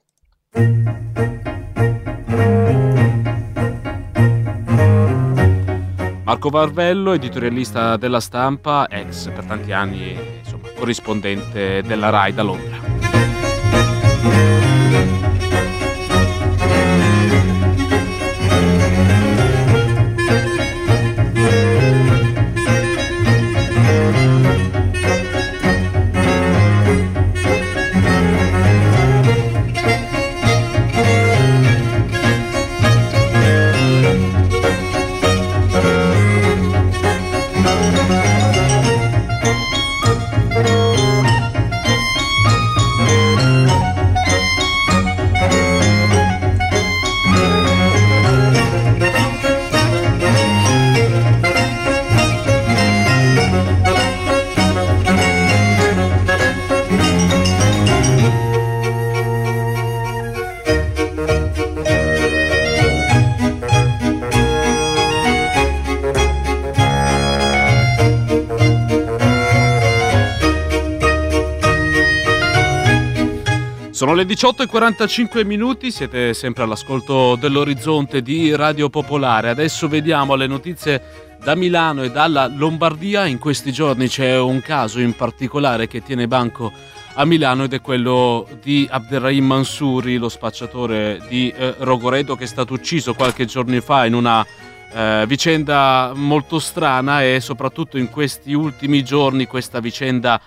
Marco Varvello, editorialista della Stampa, ex per tanti anni, insomma, corrispondente della Rai da Londra. Sono le diciotto e quarantacinque minuti, siete sempre all'ascolto dell'Orizzonte di Radio Popolare. Adesso vediamo le notizie da Milano e dalla Lombardia. In questi giorni c'è un caso in particolare che tiene banco a Milano ed è quello di Abderrahim Mansouri, lo spacciatore di eh, Rogoredo, che è stato ucciso qualche giorno fa in una eh, vicenda molto strana, e soprattutto in questi ultimi giorni questa vicenda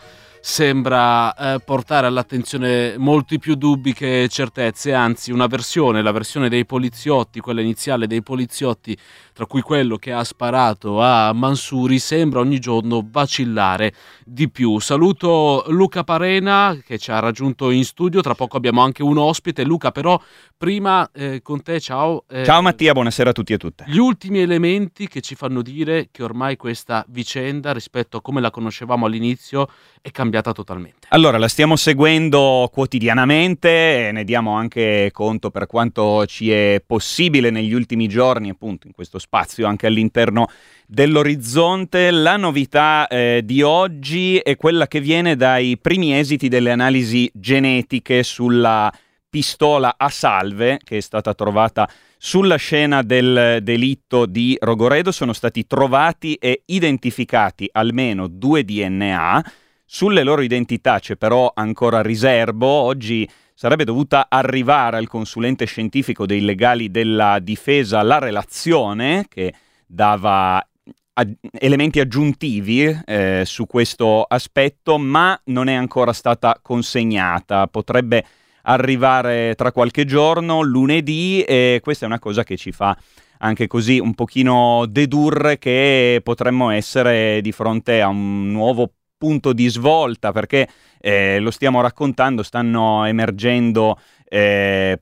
sembra eh, portare all'attenzione molti più dubbi che certezze, anzi una versione, la versione dei poliziotti, quella iniziale dei poliziotti, tra cui quello che ha sparato a Mansouri, sembra ogni giorno vacillare di più. Saluto Luca Parena che ci ha raggiunto in studio, tra poco abbiamo anche un ospite. Luca, però prima eh, con te, ciao. Eh, ciao Mattia, buonasera a tutti e a tutte. Gli ultimi elementi che ci fanno dire che ormai questa vicenda, rispetto a come la conoscevamo all'inizio, è cambiata totalmente. Allora, la stiamo seguendo quotidianamente e ne diamo anche conto per quanto ci è possibile negli ultimi giorni, appunto, in questo spazio anche all'interno dell'Orizzonte. La novità eh, di oggi è quella che viene dai primi esiti delle analisi genetiche sulla pistola a salve che è stata trovata sulla scena del delitto di Rogoredo. Sono stati trovati e identificati almeno due D N A. Sulle loro identità c'è però ancora riserbo. Oggi sarebbe dovuta arrivare al consulente scientifico dei legali della difesa la relazione che dava ag- elementi aggiuntivi eh, su questo aspetto, ma non è ancora stata consegnata. Potrebbe arrivare tra qualche giorno, lunedì, e questa è una cosa che ci fa anche così un pochino dedurre che potremmo essere di fronte a un nuovo punto di svolta, perché eh, lo stiamo raccontando, stanno emergendo eh,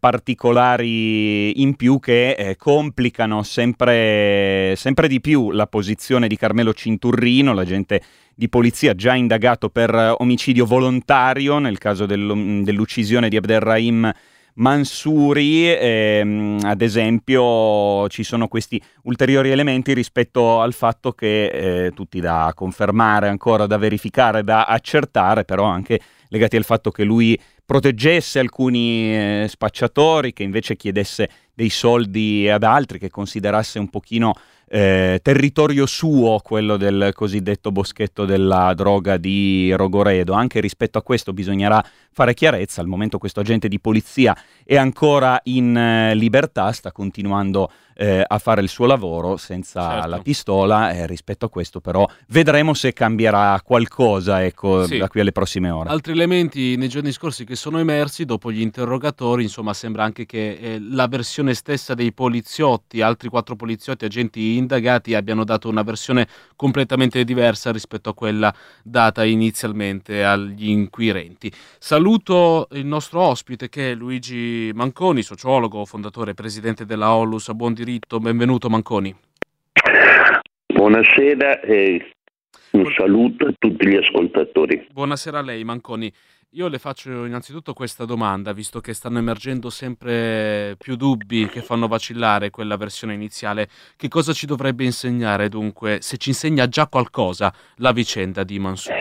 particolari in più che eh, complicano sempre, sempre di più la posizione di Carmelo Cinturrino, l'agente di polizia già indagato per omicidio volontario nel caso del, dell'uccisione di Abderrahim Mansouri. ehm, ad esempio ci sono questi ulteriori elementi rispetto al fatto che eh, tutti da confermare, ancora da verificare, da accertare, però anche legati al fatto che lui proteggesse alcuni eh, spacciatori, che invece chiedesse dei soldi ad altri, che considerasse un pochino eh, territorio suo quello del cosiddetto boschetto della droga di Rogoredo. Anche rispetto a questo bisognerà fare chiarezza. Al momento questo agente di polizia è ancora in eh, libertà, sta continuando eh, a fare il suo lavoro senza certo. la pistola. Eh, rispetto a questo però vedremo se cambierà qualcosa, ecco, sì. da qui alle prossime ore. Altri elementi nei giorni scorsi che sono emersi dopo gli interrogatori, insomma sembra anche che eh, la versione stessa dei poliziotti, altri quattro poliziotti agenti indagati, abbiano dato una versione completamente diversa rispetto a quella data inizialmente agli inquirenti. Saluto il nostro ospite che è Luigi Manconi, sociologo, fondatore e presidente della Onlus a Buon Diritto. Benvenuto Manconi. Buonasera e un saluto a tutti gli ascoltatori. Buonasera a lei Manconi. Io le faccio innanzitutto questa domanda, visto che stanno emergendo sempre più dubbi che fanno vacillare quella versione iniziale. Che cosa ci dovrebbe insegnare dunque, se ci insegna già qualcosa, la vicenda di Mansouri?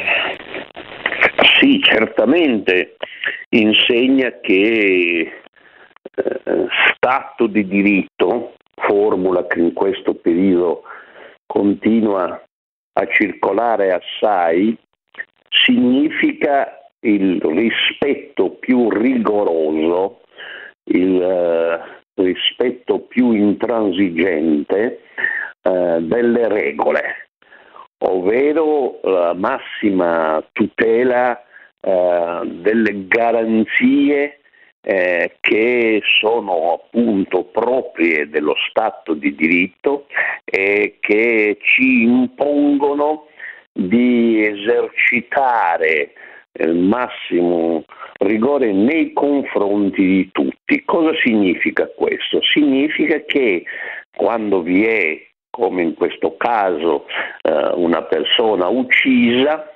Sì, certamente insegna che eh, Stato di diritto, formula che in questo periodo continua a circolare assai, significa il rispetto più rigoroso, il eh, rispetto più intransigente eh, delle regole, ovvero la massima tutela eh, delle garanzie eh, che sono appunto proprie dello Stato di diritto e che ci impongono di esercitare il massimo rigore nei confronti di tutti. Cosa significa questo? Significa che quando vi è, come in questo caso, eh, una persona uccisa,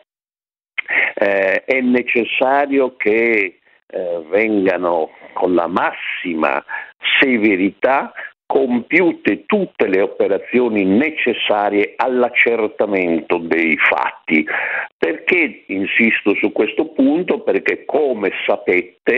eh, è necessario che eh, vengano con la massima severità compiute tutte le operazioni necessarie all'accertamento dei fatti. Perché insisto su questo punto? Perché, come sapete,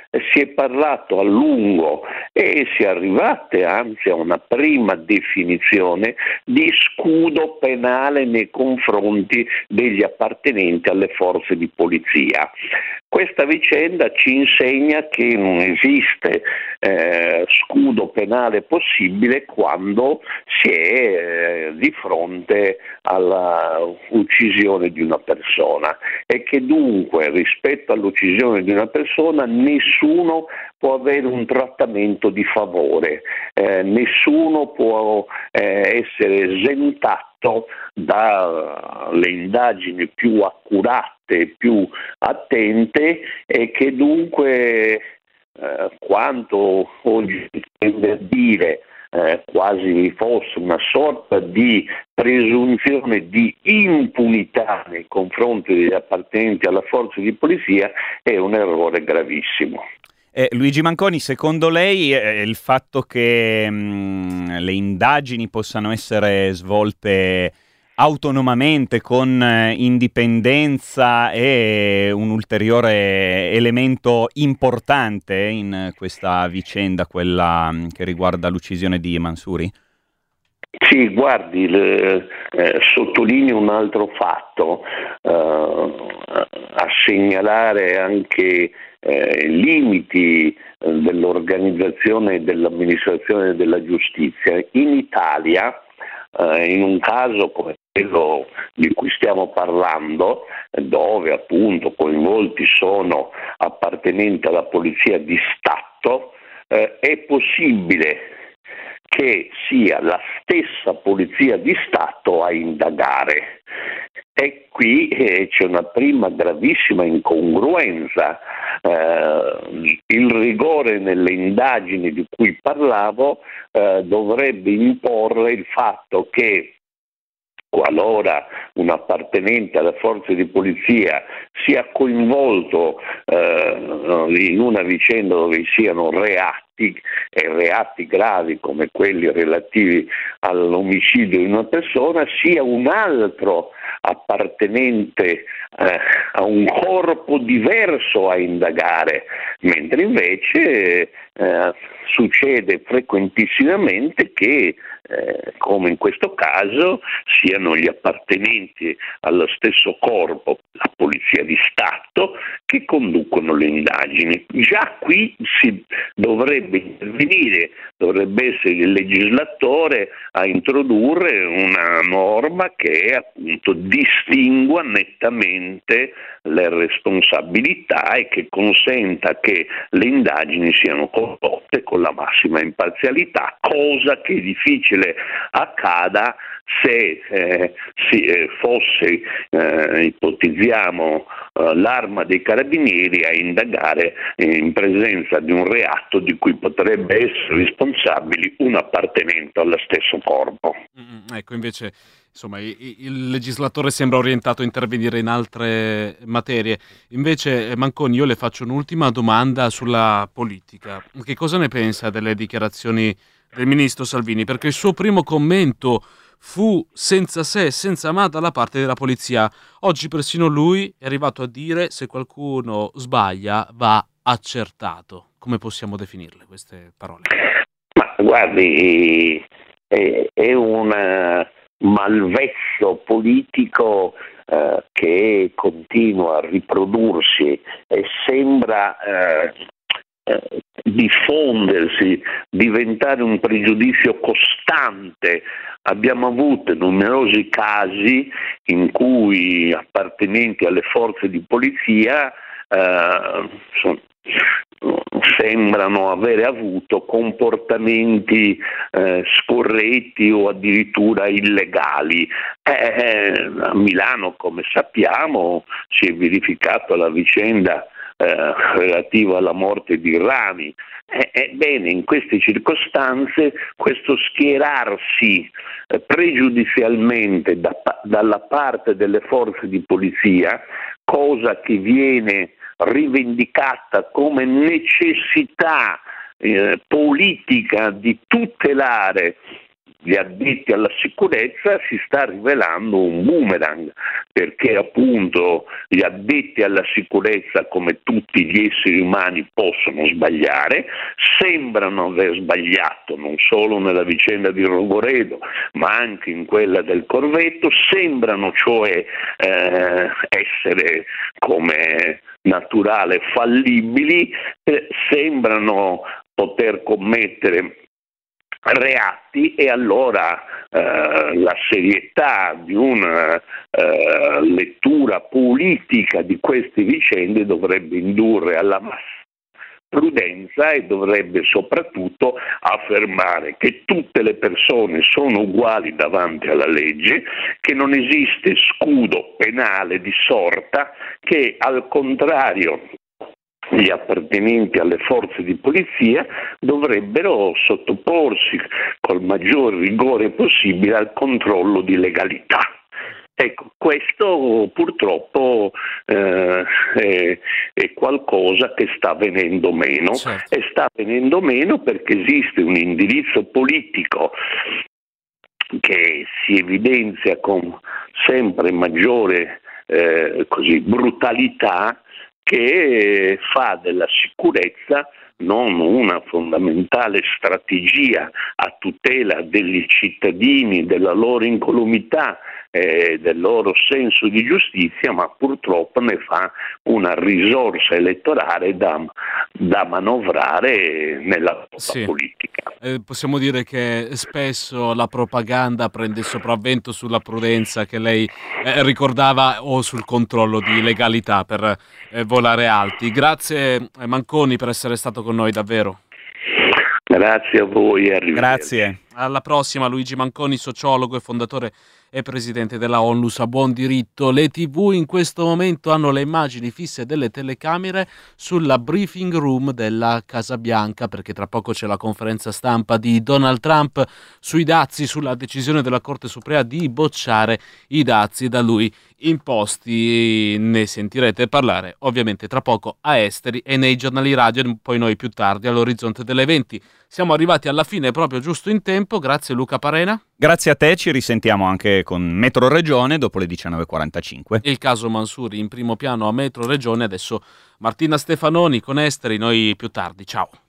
si è parlato a lungo e si è arrivate anzi a una prima definizione di scudo penale nei confronti degli appartenenti alle forze di polizia. Questa vicenda ci insegna che non esiste eh, scudo penale possibile quando si è eh, di fronte alla uccisione di una persona e che dunque rispetto all'uccisione di una persona nessuno può avere un trattamento di favore, eh, nessuno può eh, essere esentato dalle indagini più accurate, più attente e che dunque eh, quanto oggi tende a dire eh, quasi fosse una sorta di presunzione di impunità nei confronti degli appartenenti alla forza di polizia è un errore gravissimo. Eh, Luigi Manconi, secondo lei eh, il fatto che mh, le indagini possano essere svolte autonomamente, con eh, indipendenza, è un ulteriore elemento importante in questa vicenda, quella mh, che riguarda l'uccisione di Mansouri? Sì, guardi, le, eh, sottolineo un altro fatto, eh, a segnalare anche eh, limiti eh, dell'organizzazione e dell'amministrazione della giustizia. In Italia, eh, in un caso come quello di cui stiamo parlando, dove appunto coinvolti sono appartenenti alla Polizia di Stato, eh, è possibile che sia la stessa Polizia di Stato a indagare. E qui eh, c'è una prima gravissima incongruenza. Eh, il rigore nelle indagini di cui parlavo eh, dovrebbe imporre il fatto che qualora un appartenente alle forze di polizia sia coinvolto eh, in una vicenda dove siano reati e reati gravi come quelli relativi all'omicidio di una persona, sia un altro appartenente eh, a un corpo diverso a indagare, mentre invece eh, succede frequentissimamente che Eh, come in questo caso siano gli appartenenti allo stesso corpo, la Polizia di Stato, che conducono le indagini. Già qui si dovrebbe intervenire, dovrebbe essere il legislatore a introdurre una norma che appunto distingua nettamente le responsabilità e che consenta che le indagini siano condotte con la massima imparzialità, cosa che è difficile accada se eh, si, eh, fosse, eh, ipotizziamo, eh, l'arma dei carabinieri a indagare in presenza di un reato di cui potrebbe essere responsabili un appartenente allo stesso corpo. Mm, ecco, invece, insomma, il, il legislatore sembra orientato a intervenire in altre materie. Invece, Manconi, io le faccio un'ultima domanda sulla politica. Che cosa ne pensa delle dichiarazioni del ministro Salvini? Perché il suo primo commento fu senza se e senza ma dalla parte della polizia. Oggi persino lui è arrivato a dire: se qualcuno sbaglia va accertato. Come possiamo definirle queste parole? Ma guardi, è, è un malvezzo politico eh, che continua a riprodursi e sembra eh, eh, diffondersi, diventare un pregiudizio costante. Abbiamo avuto numerosi casi in cui appartenenti alle forze di polizia eh, sono, sembrano avere avuto comportamenti eh, scorretti o addirittura illegali. Eh, a Milano, come sappiamo, si è verificata la vicenda eh, relativa alla morte di Rami. Ebbene, in queste circostanze questo schierarsi eh, pregiudizialmente da, dalla parte delle forze di polizia, cosa che viene rivendicata come necessità eh, politica di tutelare gli addetti alla sicurezza si sta rivelando un boomerang, perché appunto gli addetti alla sicurezza, come tutti gli esseri umani, possono sbagliare, sembrano aver sbagliato non solo nella vicenda di Rogoredo ma anche in quella del corvetto, sembrano cioè eh, essere, come naturale, fallibili, eh, sembrano poter commettere reati, e allora eh, la serietà di una eh, lettura politica di queste vicende dovrebbe indurre alla massima prudenza e dovrebbe soprattutto affermare che tutte le persone sono uguali davanti alla legge, che non esiste scudo penale di sorta, che al contrario gli appartenenti alle forze di polizia dovrebbero sottoporsi col maggior rigore possibile al controllo di legalità. Ecco, questo purtroppo eh, è, è qualcosa che sta venendo meno, certo. E sta venendo meno perché esiste un indirizzo politico che si evidenzia con sempre maggiore eh, così, brutalità, che fa della sicurezza non una fondamentale strategia a tutela degli cittadini, della loro incolumità, eh, del loro senso di giustizia, ma purtroppo ne fa una risorsa elettorale da, da manovrare nella lotta sì. politica. Eh, possiamo dire che spesso la propaganda prende il sopravvento sulla prudenza che lei eh, ricordava, o sul controllo di legalità per eh, volare alti. Grazie eh, Manconi per essere stato con noi, davvero. Grazie a voi, arrivederci. Grazie. Alla prossima. Luigi Manconi, sociologo e fondatore e presidente della Onlus a Buon Diritto. Le tivù in questo momento hanno le immagini fisse delle telecamere sulla briefing room della Casa Bianca, perché tra poco c'è la conferenza stampa di Donald Trump sui dazi, sulla decisione della Corte Suprema di bocciare i dazi da lui imposti. Ne sentirete parlare ovviamente tra poco a Esteri e nei giornali radio, e poi noi più tardi all'Orizzonte delle venti. Siamo arrivati alla fine proprio giusto in tempo. Grazie Luca Parena. Grazie a te, ci risentiamo anche con Metro Regione dopo le diciannove e quarantacinque. Il caso Mansuri in primo piano a Metro Regione, adesso Martina Stefanoni con Esteri, noi più tardi, ciao.